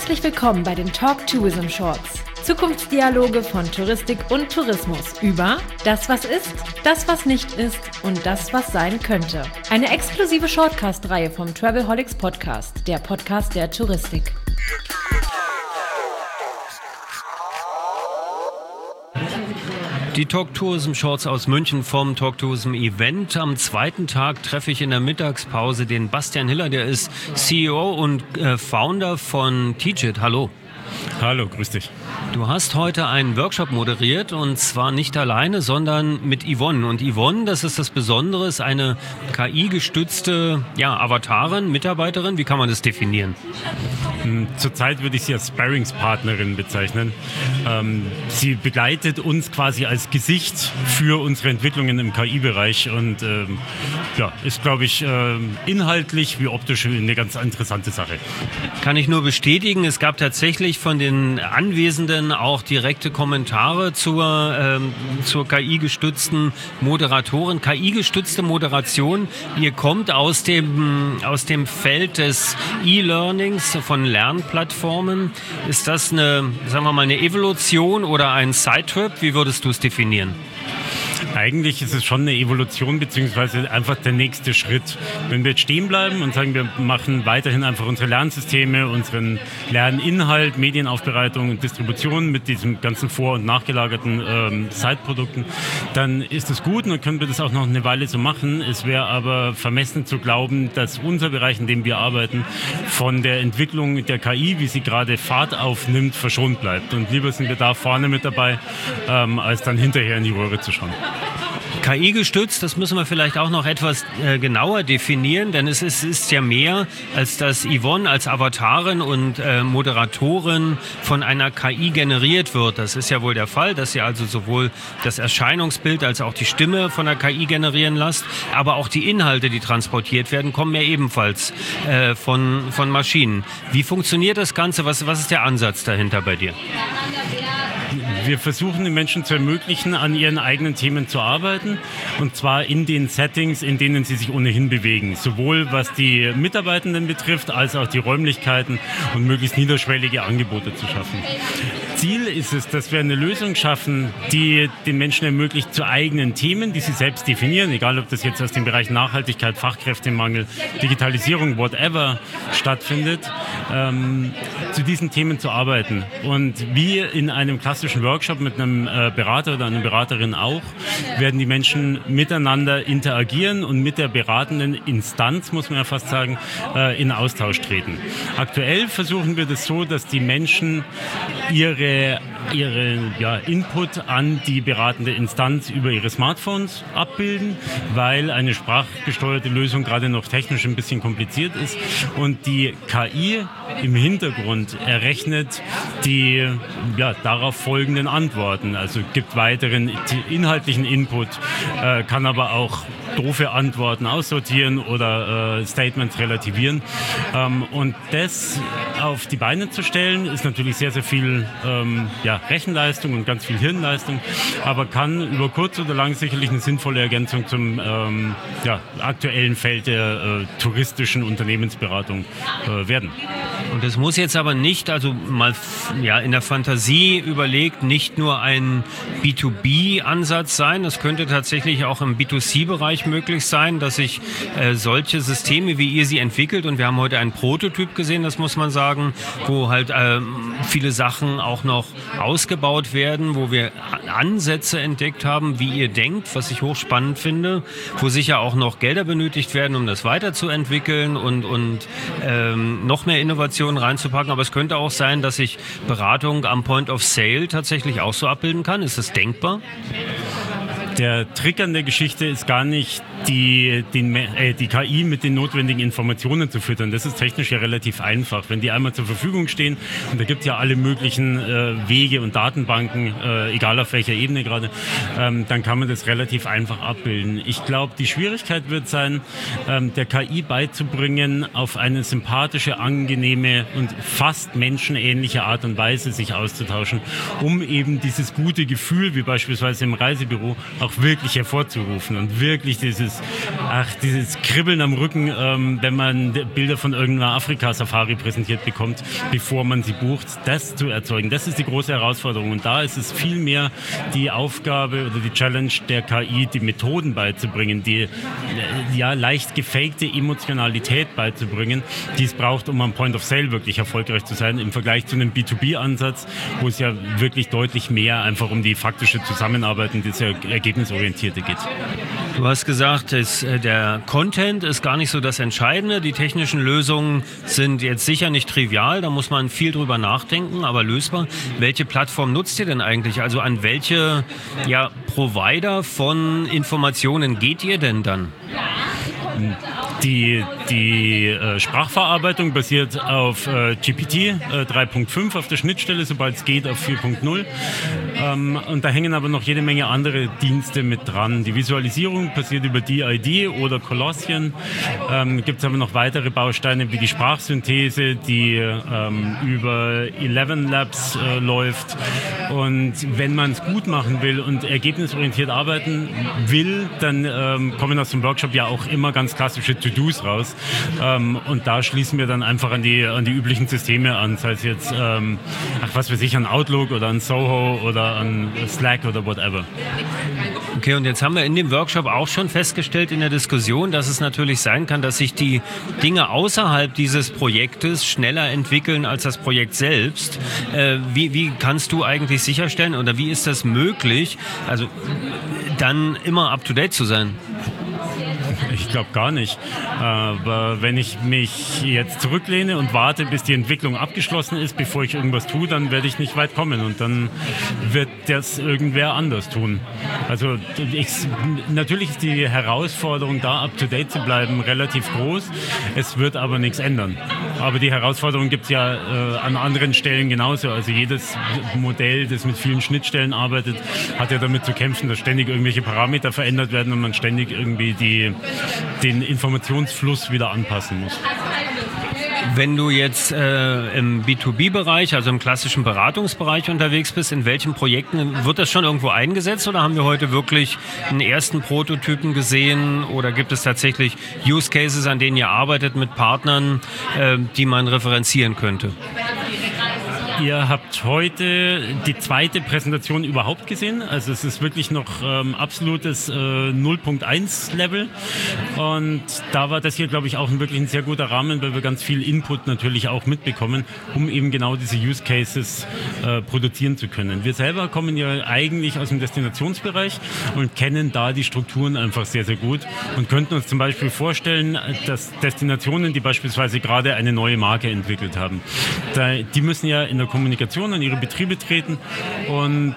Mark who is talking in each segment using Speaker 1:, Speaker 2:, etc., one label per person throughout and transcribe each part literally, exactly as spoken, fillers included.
Speaker 1: Herzlich willkommen bei den Talk Tourism Shorts. Zukunftsdialoge von Touristik und Tourismus über das, was ist, das, was nicht ist und das, was sein könnte. Eine exklusive Shortcast-Reihe vom Travelholics Podcast, der Podcast der Touristik.
Speaker 2: Die Talk Tourism Shorts aus München vom Talk Tourism Event. Am zweiten Tag treffe ich in der Mittagspause den Bastian Hiller, der ist C E O und äh, Founder von Teachit. Hallo.
Speaker 3: Hallo, grüß dich.
Speaker 2: Du hast heute einen Workshop moderiert und zwar nicht alleine, sondern mit Yvonne. Und Yvonne, das ist das Besondere, ist eine K I-gestützte ja, Avatarin, Mitarbeiterin. Wie kann man das definieren?
Speaker 3: Zurzeit würde ich sie als Sparringspartnerin bezeichnen. Ähm, sie begleitet uns quasi als Gesicht für unsere Entwicklungen im K I-Bereich und ähm, ja, ist, glaube ich, äh, inhaltlich wie optisch eine ganz interessante Sache.
Speaker 2: Kann ich nur bestätigen, es gab tatsächlich von den Anwesenden auch direkte Kommentare zur, ähm, zur K I-gestützten Moderatorin. K I-gestützte Moderation, ihr kommt aus dem, aus dem Feld des E-Learnings, von Lernplattformen. Ist das eine, sagen wir mal, eine Evolution oder ein Sidetrip? Wie würdest du es definieren?
Speaker 3: Eigentlich ist es schon eine Evolution beziehungsweise einfach der nächste Schritt. Wenn wir jetzt stehen bleiben und sagen, wir machen weiterhin einfach unsere Lernsysteme, unseren Lerninhalt, Medienaufbereitung und Distribution mit diesen ganzen vor- und nachgelagerten ähm, Side-Produkten, dann ist es gut und dann können wir das auch noch eine Weile so machen. Es wäre aber vermessen zu glauben, dass unser Bereich, in dem wir arbeiten, von der Entwicklung der K I, wie sie gerade Fahrt aufnimmt, verschont bleibt. Und lieber sind wir da vorne mit dabei, ähm, als dann hinterher in die Röhre zu schauen.
Speaker 2: K I-gestützt, das müssen wir vielleicht auch noch etwas äh, genauer definieren, denn es ist, ist ja mehr, als dass Yvonne als Avatarin und äh, Moderatorin von einer K I generiert wird. Das ist ja wohl der Fall, dass ihr also sowohl das Erscheinungsbild als auch die Stimme von der K I generieren lasst, aber auch die Inhalte, die transportiert werden, kommen ja ebenfalls äh, von, von Maschinen. Wie funktioniert das Ganze? Was, was ist der Ansatz dahinter bei dir?
Speaker 3: Wir versuchen den Menschen zu ermöglichen, an ihren eigenen Themen zu arbeiten und zwar in den Settings, in denen sie sich ohnehin bewegen. Sowohl was die Mitarbeitenden betrifft, als auch die Räumlichkeiten und möglichst niederschwellige Angebote zu schaffen. Ziel ist es, dass wir eine Lösung schaffen, die den Menschen ermöglicht, zu eigenen Themen, die sie selbst definieren, egal ob das jetzt aus dem Bereich Nachhaltigkeit, Fachkräftemangel, Digitalisierung, whatever stattfindet, ähm, zu diesen Themen zu arbeiten. Und wie in einem klassischen Workshop mit einem äh, Berater oder einer Beraterin auch, werden die Menschen miteinander interagieren und mit der beratenden Instanz, muss man ja fast sagen, äh, in Austausch treten. Aktuell versuchen wir das so, dass die Menschen ihre ihre ja, Input an die beratende Instanz über ihre Smartphones abbilden, weil eine sprachgesteuerte Lösung gerade noch technisch ein bisschen kompliziert ist und die K I im Hintergrund errechnet die ja, darauf folgenden Antworten, also gibt weiteren inhaltlichen Input, äh, kann aber auch doofe Antworten aussortieren oder äh, Statements relativieren. Ähm, und das auf die Beine zu stellen, ist natürlich sehr, sehr viel ähm, ja, Rechenleistung und ganz viel Hirnleistung, aber kann über kurz oder lang sicherlich eine sinnvolle Ergänzung zum ähm, ja, aktuellen Feld der äh, touristischen Unternehmensberatung äh, werden.
Speaker 2: Und es muss jetzt aber nicht, also mal ja, in der Fantasie überlegt, nicht nur ein B zwei B-Ansatz sein. Es könnte tatsächlich auch im B zwei C-Bereich möglich sein, dass sich äh, solche Systeme, wie ihr sie entwickelt, und wir haben heute einen Prototyp gesehen, das muss man sagen, wo halt äh, viele Sachen auch noch ausgebaut werden, wo wir Ansätze entdeckt haben, wie ihr denkt, was ich hochspannend finde, wo sicher auch noch Gelder benötigt werden, um das weiterzuentwickeln und, und ähm, noch mehr Innovationen reinzupacken. Aber es könnte auch sein, dass ich Beratung am Point of Sale tatsächlich auch so abbilden kann. Ist das denkbar?
Speaker 3: Der Trick an der Geschichte ist gar nicht, die, den, äh, die K I mit den notwendigen Informationen zu füttern. Das ist technisch ja relativ einfach. Wenn die einmal zur Verfügung stehen, und da gibt es ja alle möglichen äh, Wege und Datenbanken, äh, egal auf welcher Ebene gerade, ähm, dann kann man das relativ einfach abbilden. Ich glaube, die Schwierigkeit wird sein, ähm, der K I beizubringen, auf eine sympathische, angenehme und fast menschenähnliche Art und Weise sich auszutauschen, um eben dieses gute Gefühl, wie beispielsweise im Reisebüro, auch auch wirklich hervorzurufen und wirklich dieses, ach, dieses Kribbeln am Rücken, ähm, wenn man Bilder von irgendeiner Afrika-Safari präsentiert bekommt, bevor man sie bucht, das zu erzeugen. Das ist die große Herausforderung und da ist es viel mehr die Aufgabe oder die Challenge der K I, die Methoden beizubringen, die ja leicht gefakte Emotionalität beizubringen, die es braucht, um am Point of Sale wirklich erfolgreich zu sein, im Vergleich zu einem B zwei B-Ansatz, wo es ja wirklich deutlich mehr einfach um die faktische Zusammenarbeit und das Ergebnisorientierte geht.
Speaker 2: Du hast gesagt, es, der Content ist gar nicht so das Entscheidende. Die technischen Lösungen sind jetzt sicher nicht trivial, da muss man viel drüber nachdenken, aber lösbar. Welche Plattform nutzt ihr denn eigentlich? Also an welche ja, Provider von Informationen geht ihr denn dann?
Speaker 3: Die, die äh, Sprachverarbeitung basiert auf äh, G P T äh, drei Punkt fünf auf der Schnittstelle, sobald es geht, auf vier Punkt null. Ähm, und da hängen aber noch jede Menge andere Dienste mit dran. Die Visualisierung passiert über D I D oder Colossian. Ähm, gibt es aber noch weitere Bausteine wie die Sprachsynthese, die ähm, über Eleven Labs äh, läuft. Und wenn man es gut machen will und ergebnisorientiert arbeiten will, dann ähm, kommen aus dem Workshop ja auch immer ganz klassische To-Dos raus. Ähm, und da schließen wir dann einfach an die, an die üblichen Systeme an, sei es jetzt, ähm, ach was weiß ich, an Outlook oder an Soho oder an Slack oder whatever.
Speaker 2: Okay, und jetzt haben wir in dem Workshop auch schon festgestellt in der Diskussion, dass es natürlich sein kann, dass sich die Dinge außerhalb dieses Projektes schneller entwickeln als das Projekt selbst. Äh, wie, wie kannst du eigentlich sicherstellen oder wie ist das möglich, also dann immer up-to-date zu sein?
Speaker 3: Ich glaube gar nicht. Aber wenn ich mich jetzt zurücklehne und warte, bis die Entwicklung abgeschlossen ist, bevor ich irgendwas tue, dann werde ich nicht weit kommen und dann wird das irgendwer anders tun. Also ich, natürlich ist die Herausforderung, da up-to-date zu bleiben, relativ groß. Es wird aber nichts ändern. Aber die Herausforderung gibt es ja äh, an anderen Stellen genauso. Also jedes Modell, das mit vielen Schnittstellen arbeitet, hat ja damit zu kämpfen, dass ständig irgendwelche Parameter verändert werden und man ständig irgendwie die den Informationsfluss wieder anpassen muss.
Speaker 2: Wenn du jetzt äh, im B zwei B-Bereich, also im klassischen Beratungsbereich unterwegs bist, in welchen Projekten wird das schon irgendwo eingesetzt oder haben wir heute wirklich einen ersten Prototypen gesehen oder gibt es tatsächlich Use Cases, an denen ihr arbeitet mit Partnern, äh, die man referenzieren könnte?
Speaker 3: Ihr habt heute die zweite Präsentation überhaupt gesehen. Also es ist wirklich noch ähm, absolutes äh, null Punkt eins Level. Und da war das hier, glaube ich, auch ein wirklich ein sehr guter Rahmen, weil wir ganz viel Input natürlich auch mitbekommen, um eben genau diese Use Cases äh, produzieren zu können. Wir selber kommen ja eigentlich aus dem Destinationsbereich und kennen da die Strukturen einfach sehr, sehr gut und könnten uns zum Beispiel vorstellen, dass Destinationen, die beispielsweise gerade eine neue Marke entwickelt haben, da, die müssen ja in der Kommunikation an ihre Betriebe treten und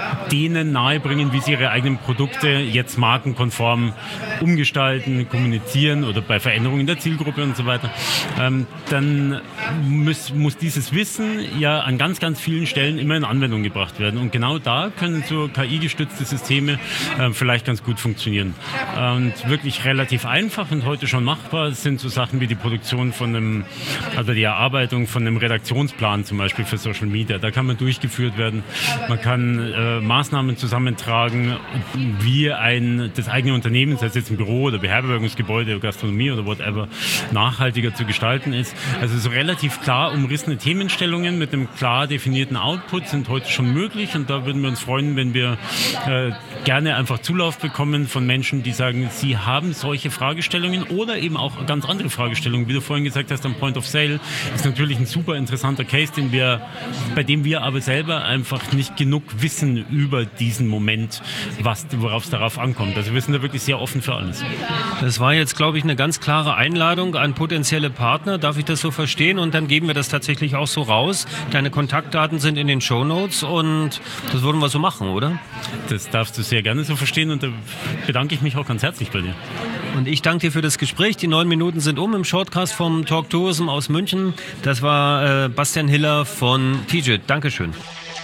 Speaker 3: denen nahebringen, wie sie ihre eigenen Produkte jetzt markenkonform umgestalten, kommunizieren oder bei Veränderungen der Zielgruppe und so weiter. Ähm, dann muss, muss dieses Wissen ja an ganz, ganz vielen Stellen immer in Anwendung gebracht werden. Und genau da können so K I-gestützte Systeme äh, vielleicht ganz gut funktionieren. Und wirklich relativ einfach und heute schon machbar sind so Sachen wie die Produktion von einem, also die Erarbeitung von einem Redaktionsplan zum Beispiel für Social Media. Da kann man durchgeführt werden. Man kann äh, Maßnahmen zusammentragen, wie ein, das eigene Unternehmen, sei es jetzt ein Büro oder Beherbergungsgebäude oder Gastronomie oder whatever, nachhaltiger zu gestalten ist. Also so relativ klar umrissene Themenstellungen mit einem klar definierten Output sind heute schon möglich und da würden wir uns freuen, wenn wir äh, gerne einfach Zulauf bekommen von Menschen, die sagen, sie haben solche Fragestellungen oder eben auch ganz andere Fragestellungen. Wie du vorhin gesagt hast, am Point of Sale ist natürlich ein super interessanter Case, den wir bei dem wir aber selber einfach nicht genug wissen über diesen Moment, was, worauf es darauf ankommt. Also wir sind da wirklich sehr offen für alles.
Speaker 2: Das war jetzt, glaube ich, eine ganz klare Einladung an potenzielle Partner. Darf ich das so verstehen? Und dann geben wir das tatsächlich auch so raus. Deine Kontaktdaten sind in den Shownotes und das würden wir so machen, oder?
Speaker 3: Das darfst du sehr gerne so verstehen und da bedanke ich mich auch ganz herzlich bei dir.
Speaker 2: Und ich danke dir für das Gespräch. Die neun Minuten sind um im Shortcast vom Talk Tourism aus München. Das war äh, Bastian Hiller von T J I T. Dankeschön.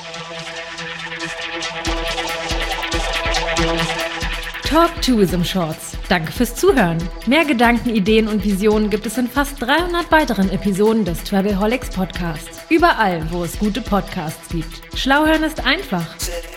Speaker 1: Talk Tourism Shorts. Danke fürs Zuhören. Mehr Gedanken, Ideen und Visionen gibt es in fast dreihundert weiteren Episoden des Travelholics Podcasts. Überall, wo es gute Podcasts gibt. Schlau hören ist einfach.